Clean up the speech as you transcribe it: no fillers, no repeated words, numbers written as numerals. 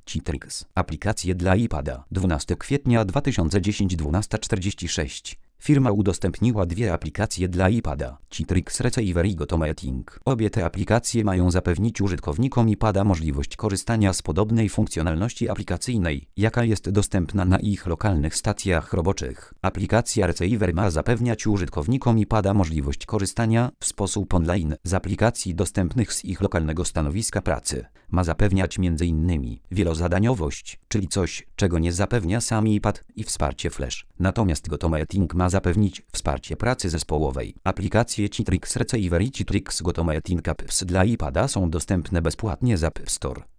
Citrix. Aplikacje dla iPada. 12 kwietnia 2010 12:46. Firma udostępniła dwie aplikacje dla iPada, Citrix Receiver i GoToMeeting. Obie te aplikacje mają zapewnić użytkownikom iPada możliwość korzystania z podobnej funkcjonalności aplikacyjnej, jaka jest dostępna na ich lokalnych stacjach roboczych. Aplikacja Receiver ma zapewniać użytkownikom iPada możliwość korzystania w sposób online z aplikacji dostępnych z ich lokalnego stanowiska pracy. Ma zapewniać m.in. wielozadaniowość, czyli coś, czego nie zapewnia sam iPad, i wsparcie Flash. Natomiast GoToMeeting ma zapewnić wsparcie pracy zespołowej. Aplikacje Citrix Receiver i Citrix GoToMeeting Apps dla iPada są dostępne bezpłatnie z App Store.